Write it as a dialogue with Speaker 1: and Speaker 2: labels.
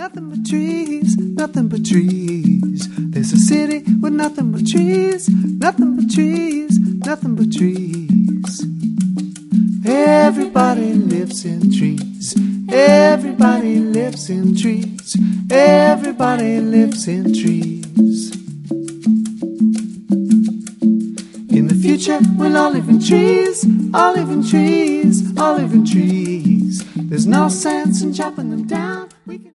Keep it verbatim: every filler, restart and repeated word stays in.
Speaker 1: Nothing but trees, nothing but trees. There's a city with nothing but trees, nothing but trees, nothing but trees. Everybody lives in trees. Everybody lives in trees. Everybody lives in trees. In the future, we'll all live in trees, all live in trees, all live in trees. There's no sense in chopping them down. We can